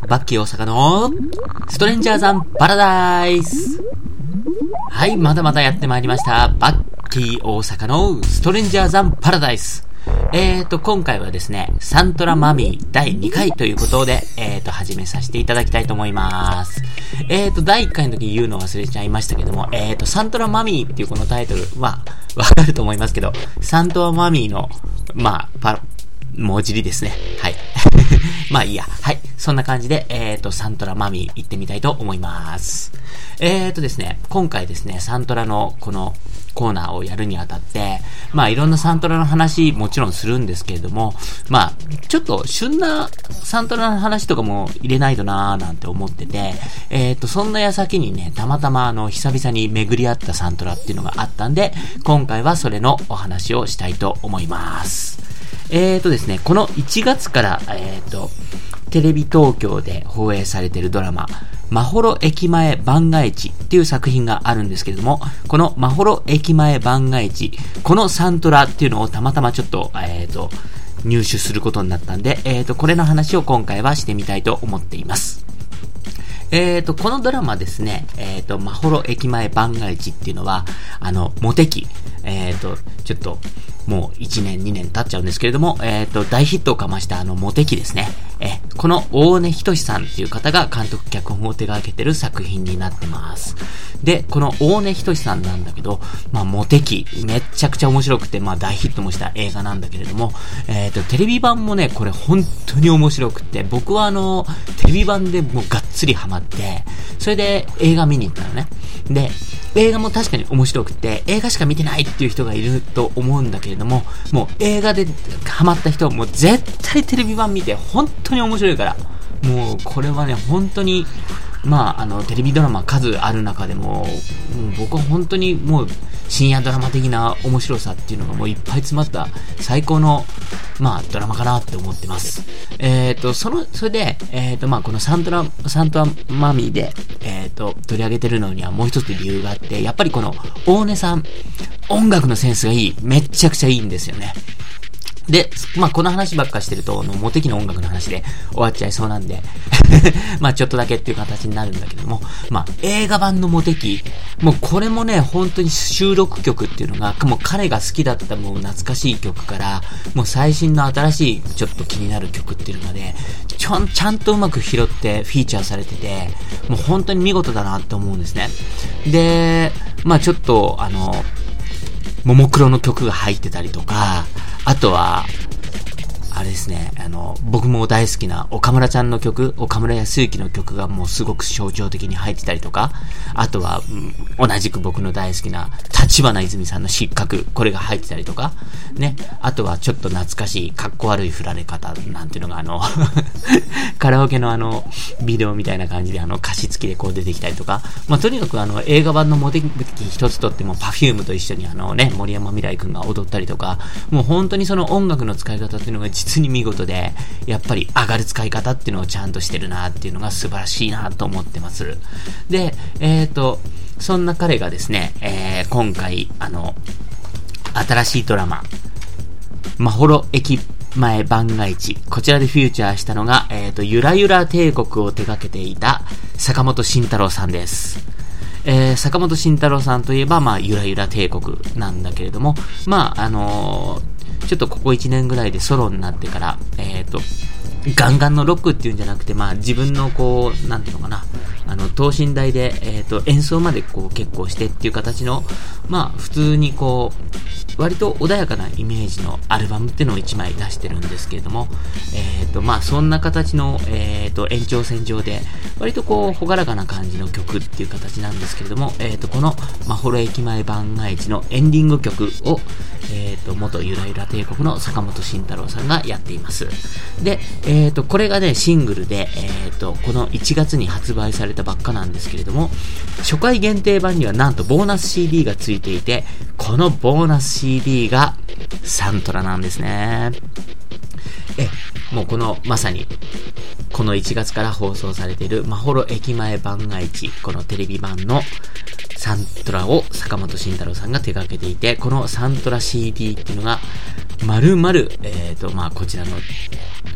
バッキー大阪のストレンジャーザンパラダイス。はい、まだまだやってまいりました。バッキー大阪のストレンジャーザンパラダイス。今回はですね、サントラマミー第2回ということで、始めさせていただきたいと思います。第1回の時言うの忘れちゃいましたけども、サントラマミーっていうこのタイトルは、わかると思いますけど、サントラマミーの、文字りですね。はい。まあいいや。はい。そんな感じで、サントラマミー行ってみたいと思います。ですね、今回ですね、サントラのこのコーナーをやるにあたって、いろんなサントラの話もちろんするんですけれども、ちょっと旬なサントラの話とかも入れないとなーなんて思ってて、そんな矢先にね、たまたま久々に巡り合ったサントラっていうのがあったんで、今回はそれのお話をしたいと思います。ですね、この1月から、テレビ東京で放映されているドラマ、まほろ駅前番外地っていう作品があるんですけれども、このまほろ駅前番外地、このサントラっていうのをたまたまちょっと、入手することになったんで、これの話を今回はしてみたいと思っています。このドラマですね、まほろ駅前番外地っていうのは、モテ期、ちょっと、もう1年2年経っちゃうんですけれども、大ヒットをかましたモテ期ですね。この大根仁さんっていう方が監督脚本を手掛けてる作品になってます。で、この大根仁さんなんだけど、モテ期、めちゃくちゃ面白くて、大ヒットもした映画なんだけれども、テレビ版もね、これ本当に面白くて、僕はテレビ版でもうがっつりハマって、それで映画見に行ったのね。で、映画も確かに面白くて、映画しか見てないっていう人がいると思うんだけれども、もう映画でハマった人はもう絶対テレビ版見て本当に面白いから、もうこれはね、本当にテレビドラマ数ある中でも、僕は本当にもう深夜ドラマ的な面白さっていうのがもういっぱい詰まった最高のドラマかなって思ってます。それで、このサントラマミーで、取り上げてるのにはもう一つ理由があって、やっぱりこの大根さん、音楽のセンスがいい。めっちゃくちゃいいんですよね。で、この話ばっかしてると、モテ期の音楽の話で終わっちゃいそうなんで、ちょっとだけっていう形になるんだけども、映画版のモテ期、もうこれもね、本当に収録曲っていうのが、もう彼が好きだったもう懐かしい曲から、もう最新の新しいちょっと気になる曲っていうのまで、ちゃんとうまく拾ってフィーチャーされてて、もう本当に見事だなって思うんですね。で、ちょっとももクロの曲が入ってたりとか、あとは、あれですね、僕も大好きな岡村ちゃんの曲、岡村康之の曲がもうすごく象徴的に入ってたりとか、あとは、同じく僕の大好きな立花泉さんの失格、これが入ってたりとか、ね、あとはちょっと懐かしい、かっこ悪い振られ方なんていうのがカラオケのビデオみたいな感じで歌詞付きでこう出てきたりとか、とにかく映画版のモテ期一つとっても Perfume と一緒に森山未來くんが踊ったりとか、もう本当にその音楽の使い方っていうのが実に見事で、やっぱり上がる使い方っていうのをちゃんとしてるなっていうのが素晴らしいなと思ってます。で、そんな彼がですね、今回新しいドラマまほろ駅前番外地、こちらでフューチャーしたのが、ゆらゆら帝国を手掛けていた坂本慎太郎さんです。坂本慎太郎さんといえば、ゆらゆら帝国なんだけれども、ちょっとここ1年ぐらいでソロになってから、ガンガンのロックっていうんじゃなくて、自分のなんていうのかな、等身大で、演奏まで結構してっていう形の、普通に割と穏やかなイメージのアルバムっていうのを1枚出してるんですけれども、そんな形の、延長線上で、割と朗らかな感じの曲っていう形なんですけれども、このまほろ駅前番外地のエンディング曲を、元ゆらゆら帝国の坂本慎太郎さんがやっています。で、これがね、シングルで、この1月に発売されたばっかなんですけれども、初回限定版にはなんとボーナス CD がついていて、このボーナス CD がサントラなんですね。もうまさにこの1月から放送されているまほろ駅前番外地、このテレビ版のサントラを坂本慎太郎さんが手掛けていて、このサントラ CD っていうのが丸々こちらの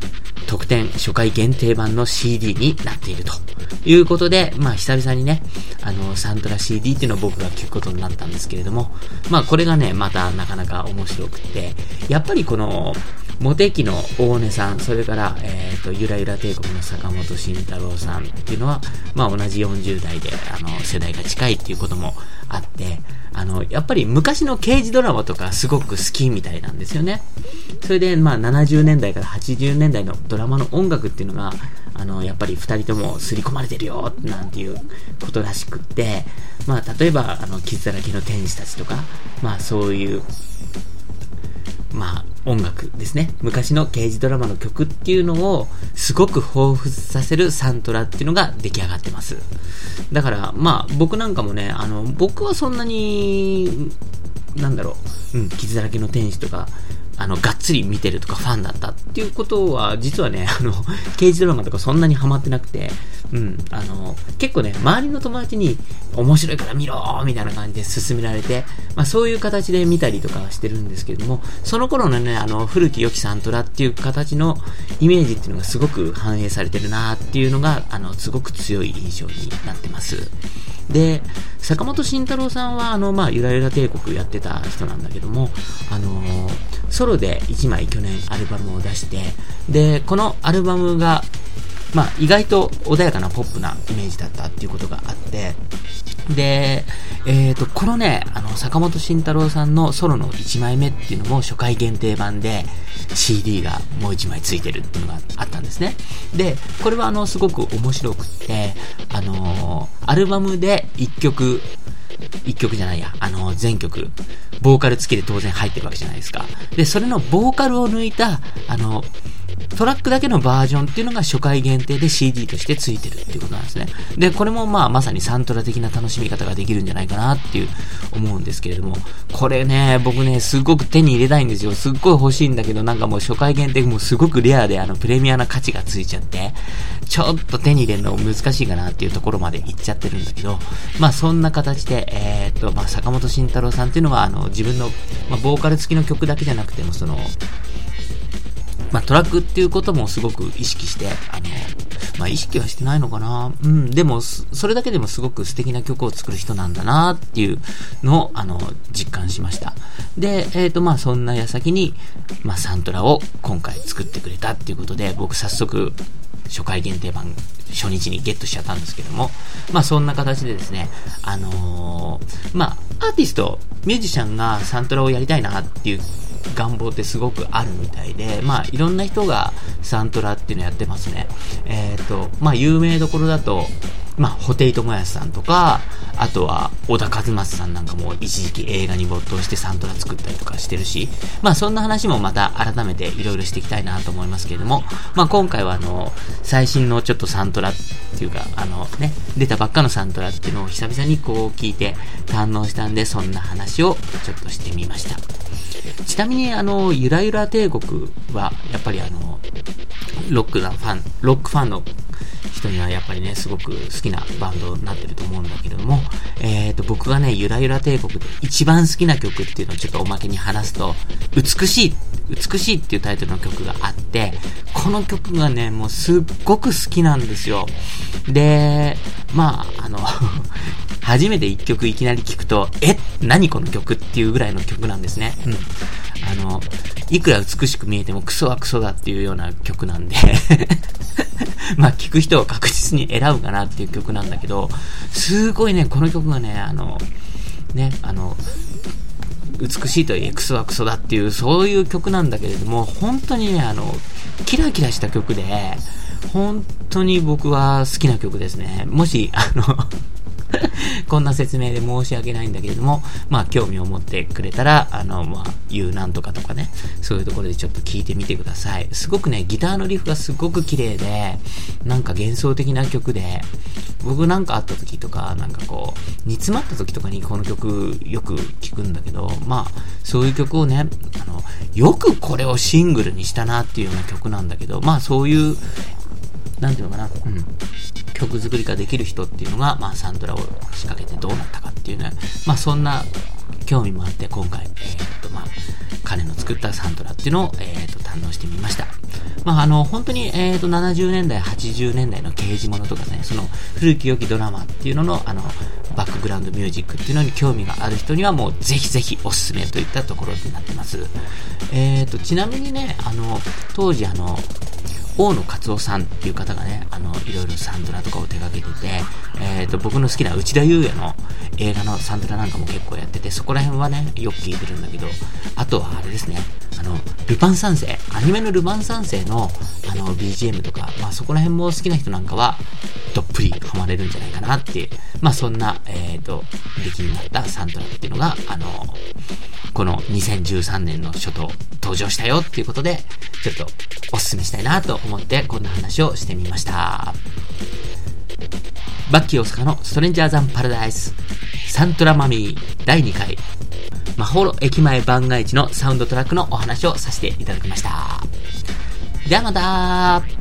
特典初回限定版の CD になっているということで、久々にね、サントラ CD っていうのを僕が聞くことになったんですけれども、これがね、またなかなか面白くて、やっぱりこの、モテ期の大根さん、それから、ゆらゆら帝国の坂本慎太郎さんっていうのは、同じ40代で、世代が近いっていうこともあって、やっぱり昔の刑事ドラマとかすごく好きみたいなんですよね。それで、70年代から80年代のドラマの音楽っていうのが、やっぱり二人とも刷り込まれてるよ、なんていうことらしくって、例えば、傷だらけの天使たちとか、そういう、音楽ですね。昔の刑事ドラマの曲っていうのをすごく彷彿させるサントラっていうのが出来上がってます。だから、僕なんかもね、僕はそんなに、傷だらけの天使とか、がっつり見てるとかファンだったっていうことは、実はね、刑事ドラマとかそんなにハマってなくて、結構ね、周りの友達に面白いから見ろみたいな感じで勧められて、そういう形で見たりとかしてるんですけれども、その頃のね、古き良きサントラっていう形のイメージっていうのがすごく反映されてるなっていうのが、すごく強い印象になってます。で、坂本慎太郎さんは、ゆらゆら帝国やってた人なんだけども、ソロで1枚去年アルバムを出して、で、このアルバムが、意外と穏やかなポップなイメージだったっていうことがあって、で、このね、坂本慎太郎さんのソロの1枚目っていうのも初回限定版で CD がもう1枚ついてるっていうのがあったんですね。で、これはすごく面白くって、アルバムで1曲じゃないや、全曲、ボーカル付きで当然入ってるわけじゃないですか。で、それのボーカルを抜いた、トラックだけのバージョンっていうのが初回限定で CD として付いてるっていうことなんですね。で、これもまさにサントラ的な楽しみ方ができるんじゃないかなっていう思うんですけれども、これね、僕ね、すごく手に入れたいんですよ。すっごい欲しいんだけど、もう初回限定もうすごくレアでプレミアな価値がついちゃって、ちょっと手に入れるの難しいかなっていうところまで行っちゃってるんだけど、そんな形で、坂本慎太郎さんっていうのは、自分の、ボーカル付きの曲だけじゃなくても、トラックっていうこともすごく意識して、意識はしてないのかな。でも、それだけでもすごく素敵な曲を作る人なんだなっていうのを、実感しました。で、そんな矢先に、サントラを今回作ってくれたっていうことで、僕早速、初回限定版、初日にゲットしちゃったんですけども、そんな形でですね、アーティスト、ミュージシャンがサントラをやりたいなっていう願望ってすごくあるみたいで、いろんな人がサントラっていうのやってますね。有名どころだと、布袋寅泰さんとか、あとは小田和正さんなんかも一時期映画に没頭してサントラ作ったりとかしてるし、そんな話もまた改めていろいろしていきたいなと思いますけれども、今回は最新のちょっとサントラっていうか、出たばっかのサントラっていうのを久々にこう聞いて堪能したんで、そんな話をちょっとしてみました。ちなみにゆらゆら帝国はやっぱりロックファンの人にはやっぱりね、すごく好きなバンドになってると思うんだけれども、僕がね、ゆらゆら帝国で一番好きな曲っていうのをちょっとおまけに話すと、美しいっていうタイトルの曲があって、この曲がね、もうすっごく好きなんですよ。で、初めて一曲いきなり聴くと、何この曲っていうぐらいの曲なんですね。いくら美しく見えてもクソはクソだっていうような曲なんで聴く人は確実に選ぶかなっていう曲なんだけど、すごいね、この曲がね、美しいとはいえクソはクソだっていう、そういう曲なんだけれども、本当にね、キラキラした曲で、本当に僕は好きな曲ですね。もし、こんな説明で申し訳ないんだけれども、興味を持ってくれたら、なんとかとかね、そういうところでちょっと聞いてみてください。すごくね、ギターのリフがすごく綺麗で、幻想的な曲で、僕会った時とか、煮詰まった時とかにこの曲よく聞くんだけど、そういう曲をね、よくこれをシングルにしたなっていうような曲なんだけど、そういう、なんていうのかな、曲作りができる人っていうのが、サントラを仕掛けてどうなったかっていうね、そんな興味もあって今回、彼の作ったサントラっていうのを、堪能してみました。 本当に、70年代、80年代の刑事物とかね、その古き良きドラマっていうのの、バックグラウンドミュージックっていうのに興味がある人にはもうぜひぜひおすすめといったところになってます。ちなみにね、当時大野勝夫さんっていう方がね、いろいろサントラとかを手掛けてて、僕の好きな内田裕也の映画のサントラなんかも結構やってて、そこら辺はね、よく聴いてるんだけど、あとはあれですね、ルパン三世、アニメのルパン三世の、BGM とか、そこら辺も好きな人なんかは、どっぷりハマれるんじゃないかなっていう、そんな、出来になったサントラっていうのが、この2013年の初頭登場したよっていうことで、ちょっとおすすめしたいなと思ってこんな話をしてみました。バッキー大阪のストレンジャーザンパラダイスサントラマミー第2回マホロ駅前番外地のサウンドトラックのお話をさせていただきました。ではまた。